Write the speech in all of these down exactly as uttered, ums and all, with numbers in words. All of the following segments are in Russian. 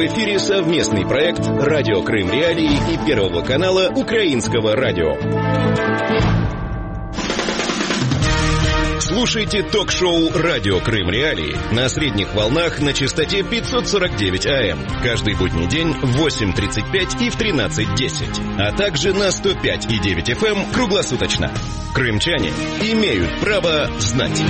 эфире совместный проект «Радио Крым Реалии» и Первого канала Украинского радио. Слушайте ток-шоу «Радио Крым Реалии» на средних волнах на частоте пятьсот сорок девять АМ каждый будний день в восемь тридцать пять и в тринадцать десять, а также на сто пять и девять эф эм круглосуточно. Крымчане имеют право знать.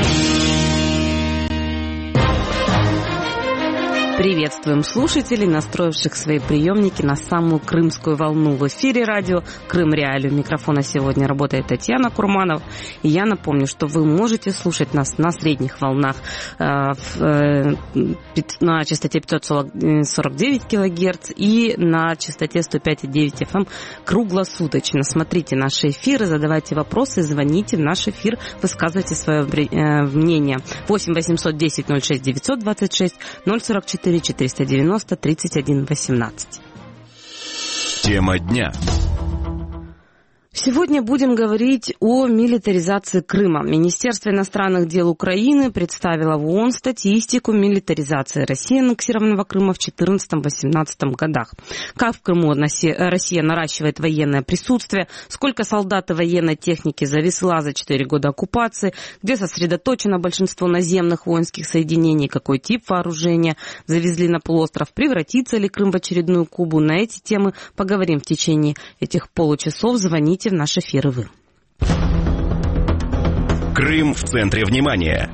Приветствуем слушателей, настроивших свои приемники на самую крымскую волну. В эфире радио «Крым Реалии». У микрофона сегодня работает Татьяна Курманова. И я напомню, что вы можете слушать нас на средних волнах э, э, на частоте пятьсот сорок девять килогерц и на частоте сто пять и девять эф эм круглосуточно. Смотрите наши эфиры, задавайте вопросы, звоните в наш эфир, высказывайте свое э, мнение. восемь восемьсот десять ноль шесть девятьсот двадцать шесть ноль сорок четыре четыреста девяносто тридцать один восемнадцать. Тема дня. Сегодня будем говорить о милитаризации Крыма. Министерство иностранных дел Украины представило в ООН статистику милитаризации России аннексированного Крыма в две тысячи четырнадцатом — две тысячи восемнадцатом годах. Как в Крыму Россия наращивает военное присутствие, сколько солдат и военной техники завезла за четыре года оккупации, где сосредоточено большинство наземных воинских соединений, какой тип вооружения завезли на полуостров, превратится ли Крым в очередную Кубу. На эти темы поговорим в течение этих получасов. Звоните в наш эфир и вы. Крым в центре внимания.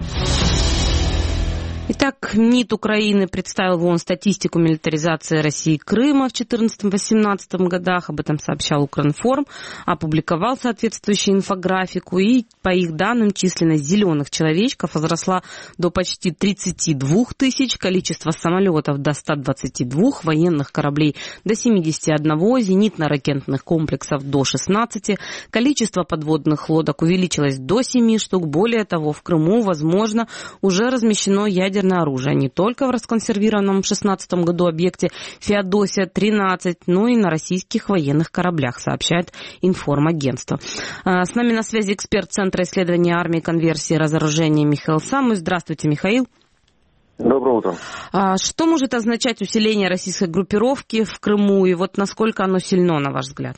Итак, МИД Украины представил в ООН статистику милитаризации России Крыма в две тысячи четырнадцатом — две тысячи восемнадцатом годах. Об этом сообщал Укринформ. Опубликовал соответствующую инфографику. И, по их данным, численность зеленых человечков возросла до почти тридцати двух тысяч, количество самолетов до ста двадцати двух, военных кораблей до семидесяти одного, зенитно-ракетных комплексов до шестнадцати. Количество подводных лодок увеличилось до семи штук. Более того, в Крыму, возможно, уже размещено ядерное оружие не только в расконсервированном в шестнадцатом году объекте Феодосия тринадцать, но и на российских военных кораблях, сообщает информагентство. С нами на связи эксперт Центра исследования армии, конверсии и разоружения Михаил Самуй. Здравствуйте, Михаил. Доброе утро. Что может означать усиление российской группировки в Крыму, и вот насколько оно сильно, на ваш взгляд?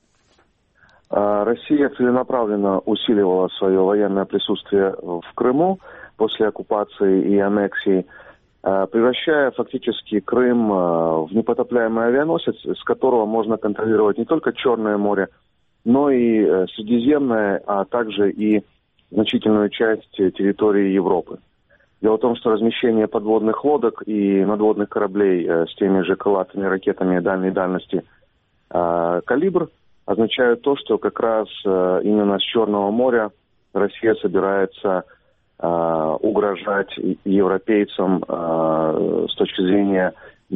Россия целенаправленно усиливала свое военное присутствие в Крыму после оккупации и аннексии, превращая фактически Крым в непотопляемый авианосец, с которого можно контролировать не только Черное море, но и Средиземное, а также и значительную часть территории Европы. Дело в том, что размещение подводных лодок и надводных кораблей с теми же крылатыми ракетами дальней дальности «Калибр» означает то, что как раз именно с Черного моря Россия собирается угрожать европейцам с точки зрения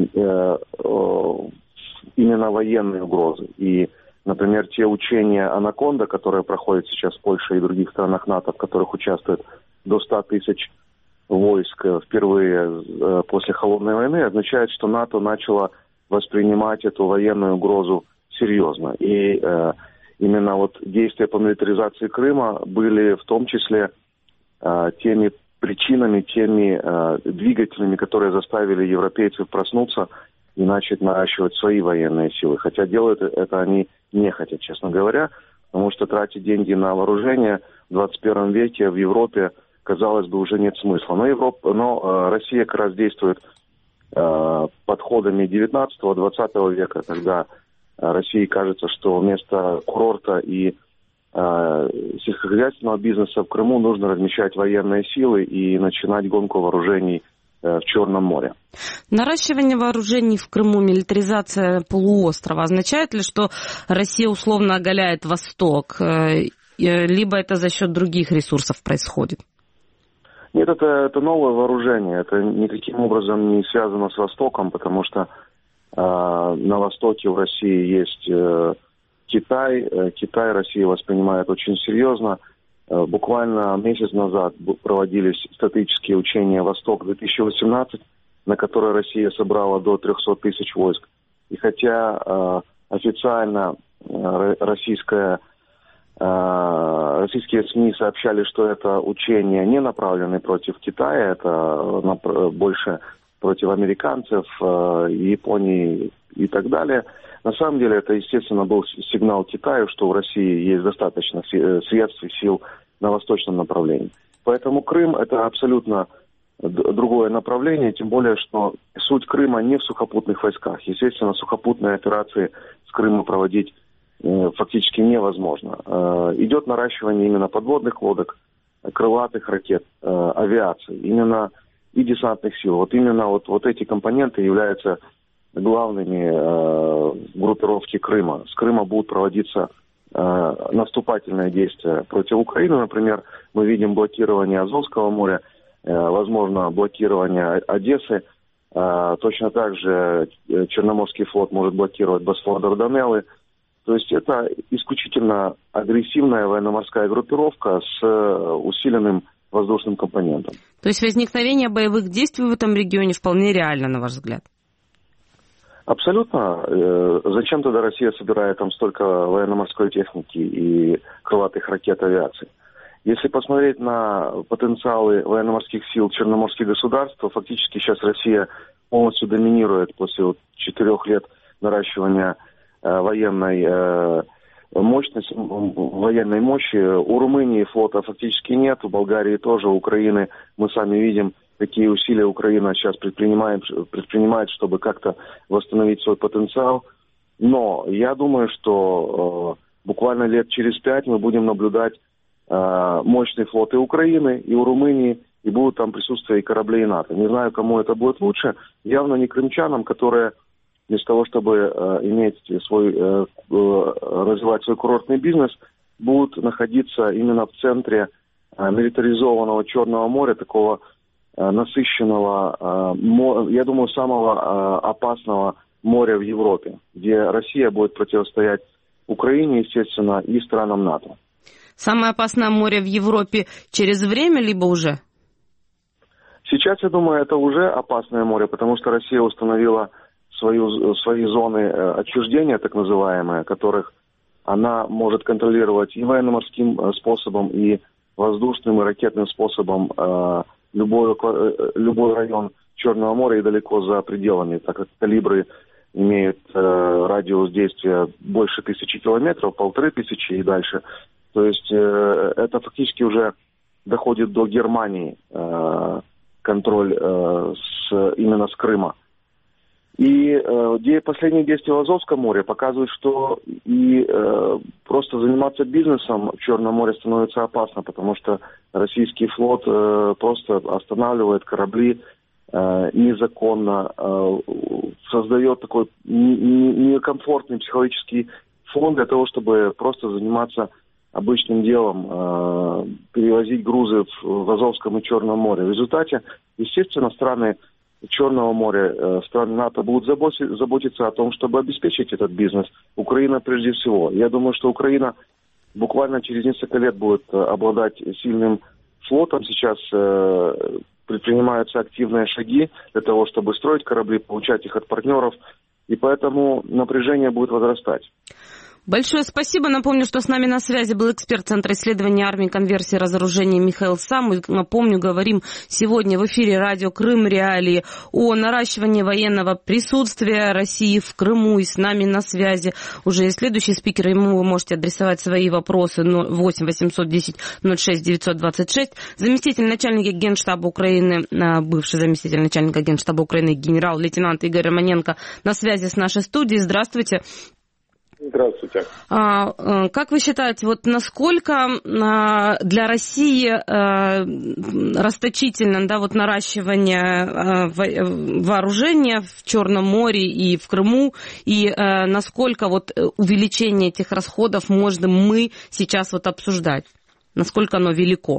именно военной угрозы. И, например, те учения «Анаконда», которые проходят сейчас в Польше и других странах НАТО, в которых участвует до ста тысяч войск впервые после Холодной войны, означает, что НАТО начало воспринимать эту военную угрозу серьезно. И э, именно вот действия по милитаризации Крыма были в том числе э, теми причинами, теми э, двигателями, которые заставили европейцев проснуться и начать наращивать свои военные силы. Хотя делают это они нехотя, честно говоря, потому что тратить деньги на вооружение в двадцать первом веке в Европе, казалось бы, уже нет смысла. Но, Европа, но э, Россия как раз действует э, подходами девятнадцатого-двадцатого века, когда России кажется, что вместо курорта и э, сельскохозяйственного бизнеса в Крыму нужно размещать военные силы и начинать гонку вооружений э, в Черном море. Наращивание вооружений в Крыму, милитаризация полуострова означает ли, что Россия условно оголяет Восток, э, либо это за счет других ресурсов происходит? Нет, это, это новое вооружение. Это никаким образом не связано с Востоком, потому что на востоке в России есть э, Китай. Э, Китай Россия воспринимает очень серьезно. Э, буквально месяц назад проводились стратегические учения «Восток-две тысячи восемнадцать», на которые Россия собрала до трехсот тысяч войск. И хотя э, официально э, российская, э, российские СМИ сообщали, что это учения не направлены против Китая, это э, больше против американцев, Японии и так далее. На самом деле это, естественно, был сигнал Китаю, что в России есть достаточно средств и сил на восточном направлении. Поэтому Крым – это абсолютно другое направление, тем более, что суть Крыма не в сухопутных войсках. Естественно, сухопутные операции с Крыма проводить э, фактически невозможно. Э, идет наращивание именно подводных лодок, крылатых ракет, э, авиации, именно и десантных сил. Вот именно вот, вот эти компоненты являются главными э, группировки Крыма. С Крыма будут проводиться э, наступательные действия против Украины. Например, мы видим блокирование Азовского моря, возможно, блокирование Одессы. Точно так же Черноморский флот может блокировать Босфор, Дарданеллы. То есть это исключительно агрессивная военно-морская группировка с усиленным воздушным компонентом. То есть возникновение боевых действий в этом регионе вполне реально, на ваш взгляд? Абсолютно. Зачем тогда Россия собирает там столько военно-морской техники и крылатых ракет авиации? Если посмотреть на потенциалы военно-морских сил черноморских государств, то фактически сейчас Россия полностью доминирует после вот четырех лет наращивания э, военной, э, мощности, военной мощи. У Румынии флота фактически нет, у Болгарии тоже, у Украины мы сами видим, какие усилия Украина сейчас предпринимает, предпринимает, чтобы как-то восстановить свой потенциал. Но я думаю, что э, буквально лет через пять мы будем наблюдать мощные флоты Украины и у Румынии, и будут там присутствие и кораблей НАТО. Не знаю, кому это будет лучше. Явно не крымчанам, которые вместо того, чтобы э, иметь свой, э, развивать свой курортный бизнес, будут находиться именно в центре э, милитаризованного Черного моря, такого э, насыщенного, э, мо, я думаю, самого э, опасного моря в Европе, где Россия будет противостоять Украине, естественно, и странам НАТО. Самое опасное море в Европе через время, либо уже? Сейчас, я думаю, это уже опасное море, потому что Россия установила свою, свои зоны отчуждения, так называемые, которых она может контролировать и военно-морским способом, и воздушным, и ракетным способом любой, любой район Черного моря и далеко за пределами, так как калибры имеют радиус действия больше тысячи километров, полторы тысячи и дальше. То есть э, это фактически уже доходит до Германии, э, контроль э, с, именно с Крыма. И э, последние действия в Азовском море показывают, что и э, просто заниматься бизнесом в Черном море становится опасно, потому что российский флот э, просто останавливает корабли э, незаконно, э, создает такой некомфортный психологический фон для того, чтобы просто заниматься обычным делом, э, перевозить грузы в, в Азовском и Черном море. В результате, естественно, страны Черного моря, э, страны НАТО будут заботи, заботиться о том, чтобы обеспечить этот бизнес. Украина прежде всего. Я думаю, что Украина буквально через несколько лет будет э, обладать сильным флотом. Сейчас э, предпринимаются активные шаги для того, чтобы строить корабли, получать их от партнеров. И поэтому напряжение будет возрастать. Большое спасибо. Напомню, что с нами на связи был эксперт Центра исследований армии, конверсии и разоружения Михаил Сам. И, напомню, говорим сегодня в эфире радио «Крым Реалии» о наращивании военного присутствия России в Крыму. И с нами на связи уже следующий спикер. Ему вы можете адресовать свои вопросы восемь восемьсот десять ноль шесть девятьсот двадцать шесть. Заместитель начальника Генштаба Украины, бывший заместитель начальника Генштаба Украины генерал-лейтенант Игорь Романенко на связи с нашей студией. Здравствуйте. Здравствуйте. А, как вы считаете, вот насколько для России расточительно, да, вот наращивание вооружения в Черном море и в Крыму, и насколько вот увеличение этих расходов можно мы сейчас вот обсуждать? Насколько оно велико?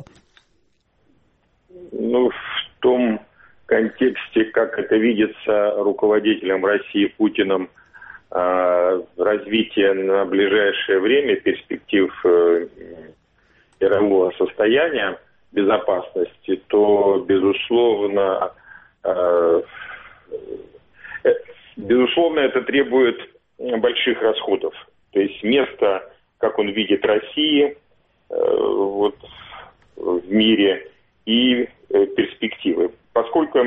Ну, в том контексте, как это видится руководителем России Путиным, развитие на ближайшее время перспектив мирового состояния безопасности, то, безусловно, безусловно, это требует больших расходов. То есть место, как он видит России вот, в мире, и перспективы. Поскольку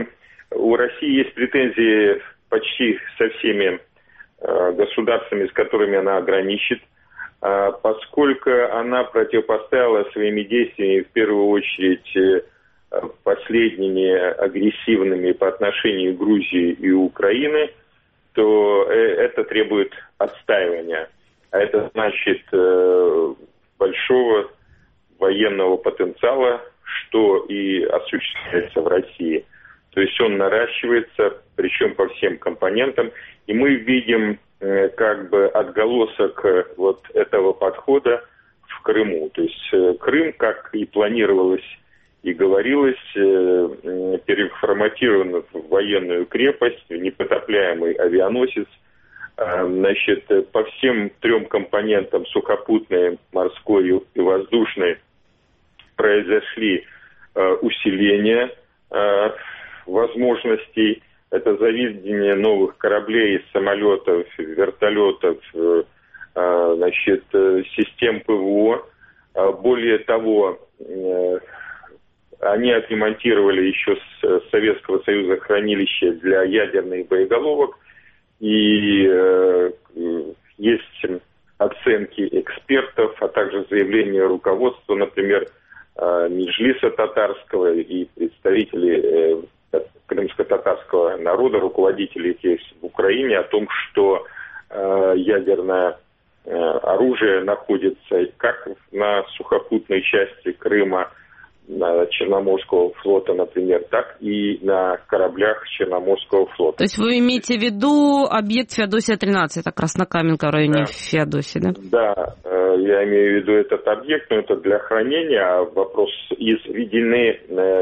у России есть претензии почти со всеми э, государствами, с которыми она граничит, э, поскольку она противопоставила своими действиями в первую очередь э, последними агрессивными по отношению к Грузии и Украины, то э, это требует отстаивания. А это значит э, большого военного потенциала, что и осуществляется в России. То есть он наращивается, причем по всем компонентам. И мы видим э, как бы отголосок э, вот этого подхода в Крыму. То есть э, Крым, как и планировалось и говорилось, э, переформатирован в военную крепость, в непотопляемый авианосец. Э, значит, по всем трем компонентам, сухопутной, морской и воздушной, произошли э, усиления э, возможностей. Это заведение новых кораблей, самолетов, вертолетов, э, э, значит, э, систем ПВО. Э, более того, э, они отремонтировали еще с Советского Союза хранилище для ядерных боеголовок. И э, есть оценки экспертов, а также заявления руководства, например, Меджлиса татарского и представителей э, крымско-татарского народа, руководителей здесь в Украине, о том, что э, ядерное э, оружие находится как на сухопутной части Крыма, на Черноморского флота, например, так и на кораблях Черноморского флота. То есть вы имеете в виду объект Феодосия тринадцать, это Краснокаменка в районе да. Феодосии, да? Да, я имею в виду этот объект, но это для хранения, а вопрос, изведены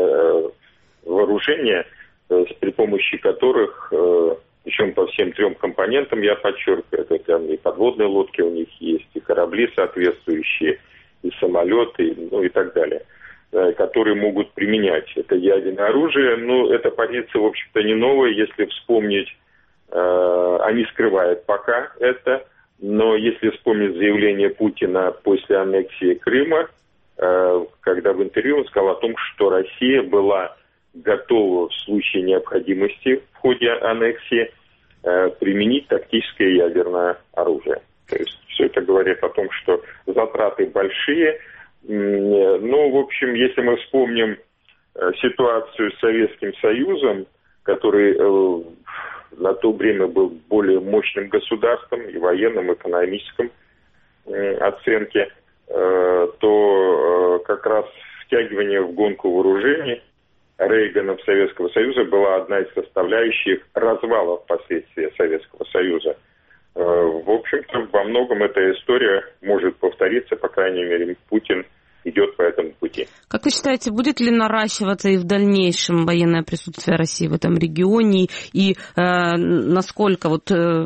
вооружения, при помощи которых, причем по всем трем компонентам, я подчеркиваю, это там и подводные лодки у них есть, и корабли соответствующие, и самолеты, ну и так далее, которые могут применять это ядерное оружие. Ну, эта позиция, в общем-то, не новая, если вспомнить, э, они скрывают пока это, но если вспомнить заявление Путина после аннексии Крыма, э, когда в интервью он сказал о том, что Россия была готова в случае необходимости в ходе аннексии э, применить тактическое ядерное оружие. То есть все это говорит о том, что затраты большие. Ну, в общем, если мы вспомним э, ситуацию с Советским Союзом, который э, на то время был более мощным государством и военным, и экономическом э, оценке, э, то э, как раз втягивание в гонку вооружений Рейганом Советского Союза была одна из составляющих развала впоследствии Советского Союза. В общем-то, во многом эта история может повториться, по крайней мере, Путин идет по этому пути. Как вы считаете, будет ли наращиваться и в дальнейшем военное присутствие России в этом регионе? И э, насколько, вот, э,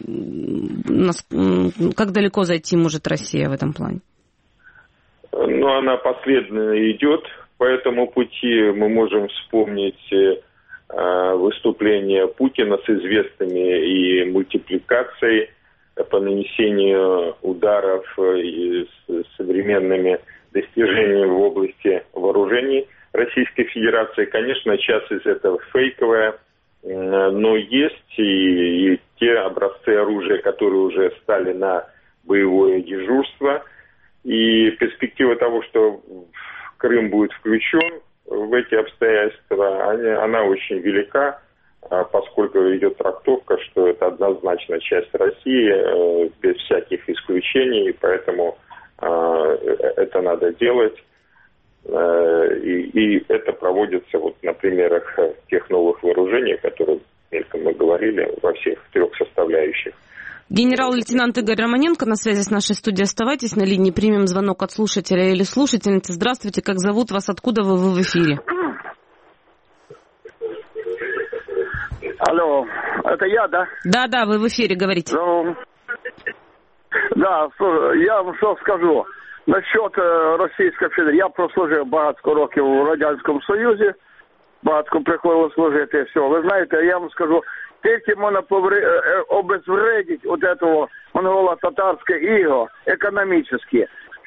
нас, как далеко зайти может Россия в этом плане? Ну, она последовательно идет по этому пути. Мы можем вспомнить выступления Путина с известными и мультипликацией по нанесению ударов и с современными достижениями в области вооружений Российской Федерации. Конечно, часть из этого фейковая, но есть и, и те образцы оружия, которые уже стали на боевое дежурство. И перспектива того, что Крым будет включен в эти обстоятельства, она очень велика, поскольку идет трактовка, что это однозначно часть России, без всяких исключений, поэтому это надо делать. И, и это проводится вот на примерах тех новых вооружений, о которых мельком мы говорили, во всех трех составляющих. Генерал-лейтенант Игорь Романенко на связи с нашей студией. Оставайтесь на линии, примем звонок от слушателя или слушательницы. Здравствуйте, как зовут вас, откуда вы, вы в эфире? Алло, это я, да? Да, да, вы в эфире, говорите. Ну, да, я вам що скажу. Насчет Російської Федерації. Я прослужив багато років у Радянському Союзі, багато приходило служити, все. Ви знаєте, я вам скажу, тільки можна обезвредити от этого монголо-татарське іго економічне.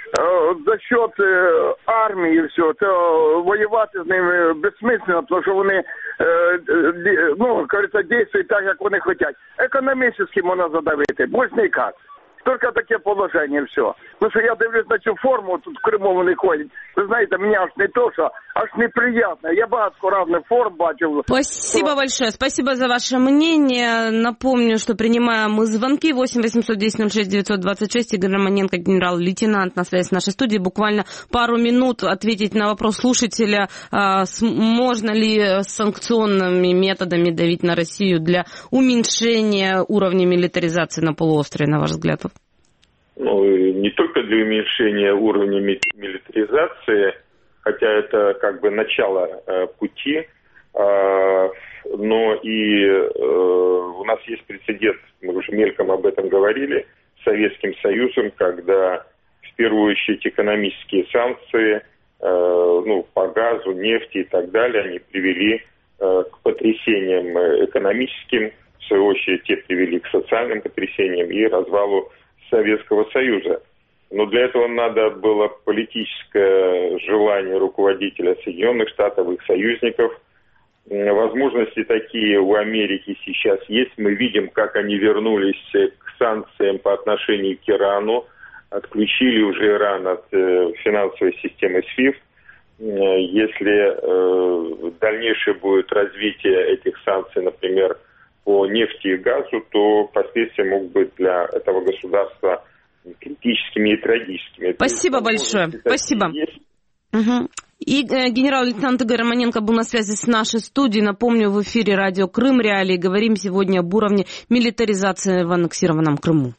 за счет е, армії і все, то воювати з ними безсмислено, тому що вони, е, е, ну, кажеться, діють так, як вони хочуть. Економічно можна задавити, будь не як. Тільки таке положення, все. Ну що я дивлюсь на цю форму, тут в Криму вони ходять. Ви знаєте, мені аж не то, що аж неприятно. Я багато разных форм бачив. Спасибо большое. Спасибо за ваше мнение. Напомню, что принимаем мы звонки восемь восемьсот десять ноль шесть девятьсот двадцать шесть. Игорь Романенко, генерал-лейтенант, на связи с нашей студией. Буквально пару минут ответить на вопрос слушателя, можно ли санкционными методами давить на Россию для уменьшения уровня милитаризации на полуострове, на ваш взгляд? Ну, не только для уменьшения уровня милитаризации, хотя это как бы начало э, пути, э, но и э, у нас есть прецедент, мы уже мельком об этом говорили, с Советским Союзом, когда в первую очередь экономические санкции, э, ну, по газу, нефти и так далее, они привели э, к потрясениям экономическим, в свою очередь те привели к социальным потрясениям и развалу Советского Союза. Но для этого надо было политическое желание руководителя Соединенных Штатов, их союзников. Возможности такие у Америки сейчас есть. Мы видим, как они вернулись к санкциям по отношению к Ирану, отключили уже Иран от э, финансовой системы свифт. Если э, дальнейшее будет развитие этих санкций, например, по нефти и газу, то последствия могут быть для этого государства критическими и трагическими. Спасибо большое. Спасибо. Угу. И э, генерал-лейтенант Игорь Романенко был на связи с нашей студией. Напомню, в эфире радио Крым Реалии. Говорим сегодня об уровне милитаризации в аннексированном Крыму.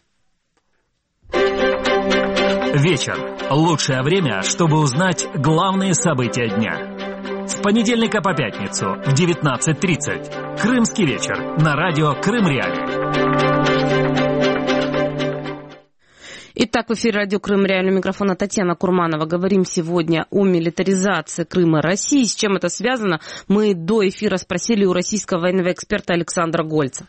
Вечер. Лучшее время, чтобы узнать главные события дня. С понедельника по пятницу в девятнадцать тридцать. Крымский вечер на радио Крым Реалии. Итак, в эфире радио Крым Реалии, у микрофона Татьяна Курманова. Говорим сегодня о милитаризации Крыма России. С чем это связано, мы до эфира спросили у российского военного эксперта Александра Гольца.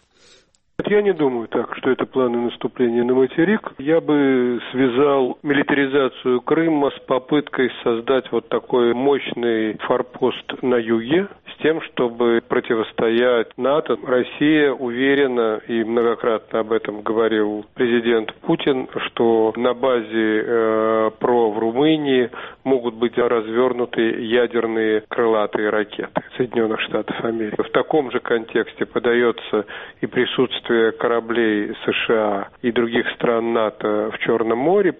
Я не думаю так, что это планы наступления на материк. Я бы связал милитаризацию Крыма с попыткой создать вот такой мощный форпост на юге, с тем, чтобы противостоять НАТО. Россия уверена, и многократно об этом говорил президент Путин, что на базе э, ПРО в Румынии могут быть развернуты ядерные крылатые ракеты Соединенных Штатов Америки. В таком же контексте подается и присутствие кораблей США и других стран НАТО в Черном море.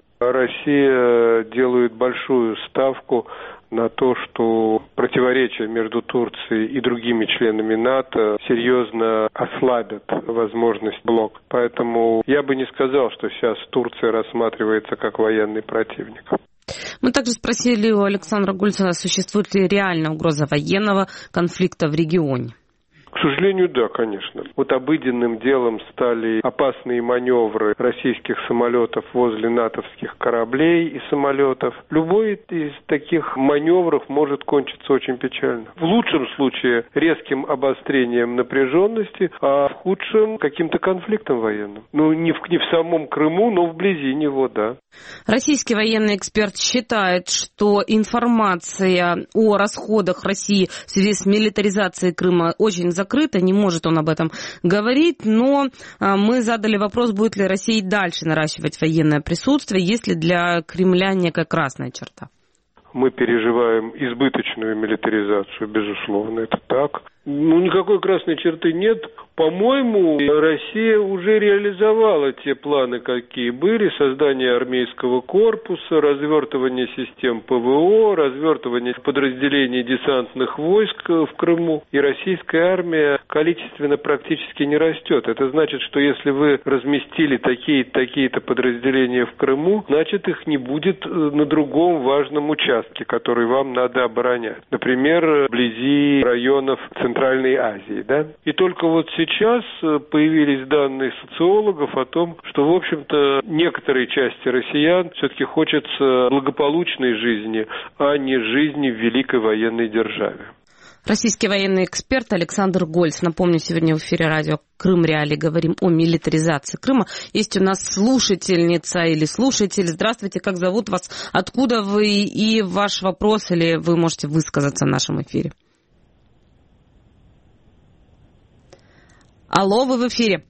Россия делает большую ставку на то, что противоречия между Турцией и другими членами НАТО серьезно ослабят возможность блока. Поэтому я бы не сказал, что сейчас Турция рассматривается как военный противник. Мы также спросили у Александра Гольца, существует ли реальная угроза военного конфликта в регионе. К сожалению, да, конечно. Вот обыденным делом стали опасные маневры российских самолетов возле натовских кораблей и самолетов. Любой из таких маневров может кончиться очень печально. В лучшем случае резким обострением напряженности, а в худшем каким-то конфликтом военным. Ну, не в, не в самом Крыму, но вблизи него, да. Российский военный эксперт считает, что информация о расходах России в связи с милитаризацией Крыма очень закрыта, не может он об этом говорить, но мы задали вопрос, будет ли Россия дальше наращивать военное присутствие, есть ли для Кремля некая красная черта. Мы переживаем избыточную милитаризацию, безусловно, это так. Ну, никакой красной черты нет. По-моему, Россия уже реализовала те планы, какие были. Создание армейского корпуса, развертывание систем ПВО, развертывание подразделений десантных войск в Крыму. И российская армия количественно практически не растет. Это значит, что если вы разместили такие-то, такие-то подразделения в Крыму, значит, их не будет на другом важном участке, который вам надо оборонять. Например, вблизи районов Центральной Азии, да? И только вот сейчас появились данные социологов о том, что, в общем-то, некоторой части россиян все-таки хочется благополучной жизни, а не жизни в великой военной державе. Российский военный эксперт Александр Гольц. Напомню, сегодня в эфире радио Крым Реалии говорим о милитаризации Крыма. Есть у нас слушательница или слушатель. Здравствуйте, как зовут вас, откуда вы и ваш вопрос, или вы можете высказаться в нашем эфире. Алло, вы в эфире.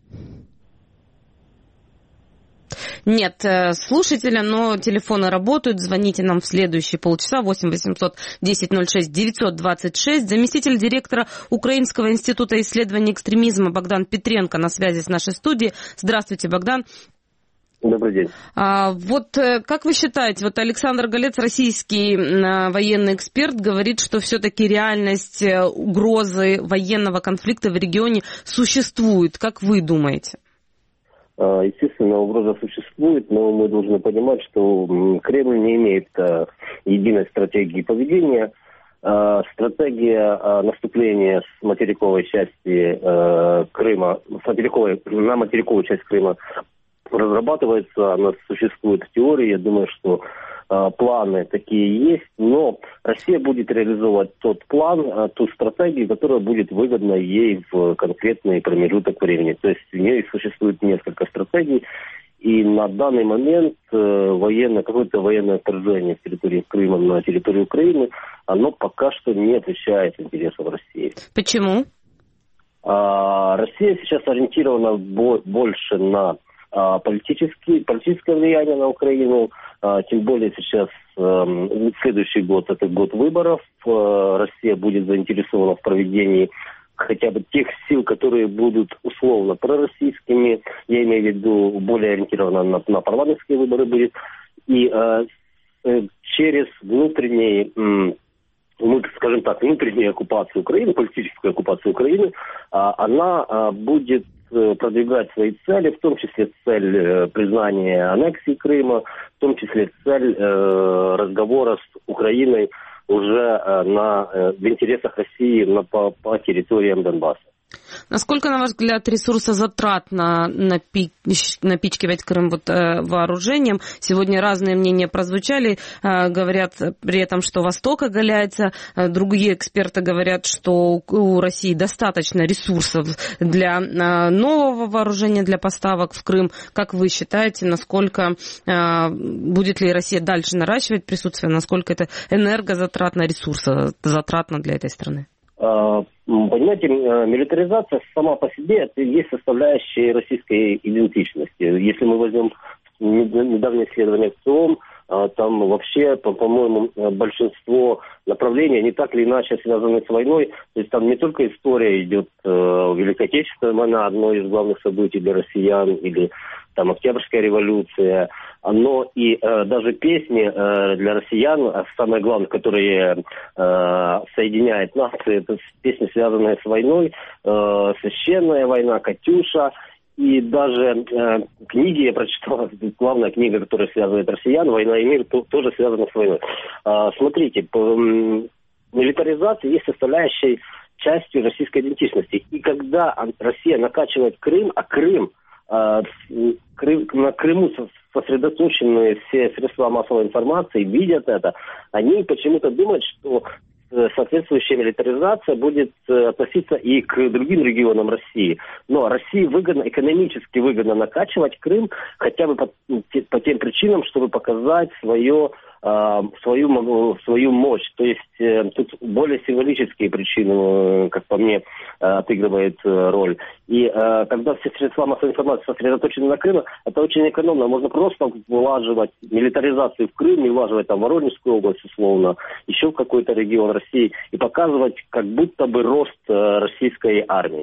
Нет слушателя, но телефоны работают. Звоните нам в следующие полчаса. восемь восемьсот десять ноль шесть девятьсот двадцать шесть. Заместитель директора Украинского института исследований экстремизма Богдан Петренко на связи с нашей студией. Здравствуйте, Богдан. Добрый день. А, вот как вы считаете, вот Александр Голец, российский военный эксперт, говорит, что все-таки реальность угрозы военного конфликта в регионе существует. Как вы думаете? Естественно, угроза существует, но мы должны понимать, что Кремль не имеет единой стратегии поведения. Стратегия наступления с материковой части Крыма, с материковой, на материковую часть Крыма разрабатывается, она существует в теории. Я думаю, что э, планы такие есть, но Россия будет реализовывать тот план, э, ту стратегию, которая будет выгодна ей в конкретный промежуток времени. То есть у нее существует несколько стратегий, и на данный момент э, военное, какое-то военное вторжение с территории Крыма на территорию Украины, оно пока что не отвечает интересам России. Почему? А, Россия сейчас ориентирована бо- больше на Политический, политическое влияние на Украину, тем более сейчас следующий год, это год выборов, Россия будет заинтересована в проведении хотя бы тех сил, которые будут условно пророссийскими, я имею в виду более ориентированно на, на парламентские выборы будет, и э, через внутренние, э, скажем так, внутреннюю оккупацию Украины, политическую оккупацию Украины, э, она э, будет продвигать свои цели, в том числе цель э, признания аннексии Крыма, в том числе цель э, разговора с Украиной уже э, на, э, в интересах России на, по, по территориям Донбасса. Насколько, на ваш взгляд, ресурсозатратно напи- напичкивать Крым вот, э, вооружением? Сегодня разные мнения прозвучали. Э, говорят при этом, что Восток оголяется. Э, другие эксперты говорят, что у России достаточно ресурсов для э, нового вооружения, для поставок в Крым. Как вы считаете, насколько э, будет ли Россия дальше наращивать присутствие? Насколько это энергозатратно, ресурсозатратно для этой страны? Понимаете, милитаризация сама по себе это и есть составляющая российской идентичности. Если мы возьмем недавнее исследование ЦИОМ, там вообще, по-моему, большинство направлений, они так или иначе связаны с войной. То есть там не только история идет Великой Отечественной войны, одно из главных событий для россиян, или там Октябрьская революция, но и э, даже песни э, для россиян, самое главное, которые э, соединяют нации, это песни, связанные с войной, э, «Священная война», «Катюша». И даже э, книги, я прочитал, главная книга, которая связывает россиян, «Война и мир», то, тоже связана с войной. Э, смотрите, по, э, милитаризация есть составляющей частью российской идентичности. И когда Россия накачивает Крым, а Крым, э, Крым на Крыму сосредоточены все средства массовой информации, видят это, они почему-то думают, что соответствующая милитаризация будет относиться и к другим регионам России. Но России выгодно, экономически выгодно накачивать Крым хотя бы по, по тем причинам, чтобы показать свое, свою, свою мощь. То есть тут более символические причины, как по мне, отыгрывают роль. И когда все средства массовой информации сосредоточены на Крыме, это очень экономно. Можно просто вылаживать милитаризацию в Крым, не вылаживать там Воронежскую область, условно, еще в какой-то регион России, и показывать как будто бы рост российской армии.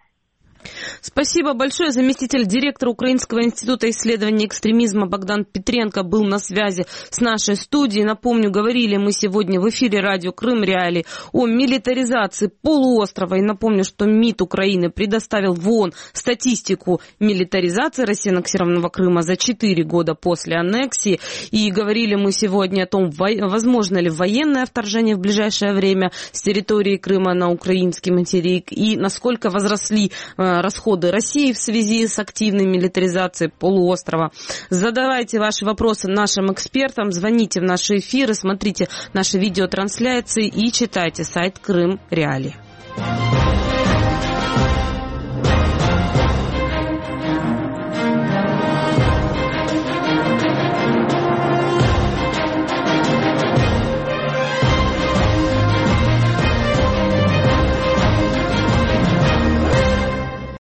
Спасибо большое. Заместитель директора Украинского института исследований экстремизма Богдан Петренко был на связи с нашей студией. Напомню, говорили мы сегодня в эфире радио Крым Реалии о милитаризации полуострова. И напомню, что МИД Украины предоставил в ООН статистику милитаризации России аннексированного Крыма за четыре года после аннексии. И говорили мы сегодня о том, возможно ли военное вторжение в ближайшее время с территории Крыма на украинский материк и насколько возросли расходы России в связи с активной милитаризацией полуострова. Задавайте ваши вопросы нашим экспертам, звоните в наши эфиры, смотрите наши видеотрансляции и читайте сайт Крым Реалии.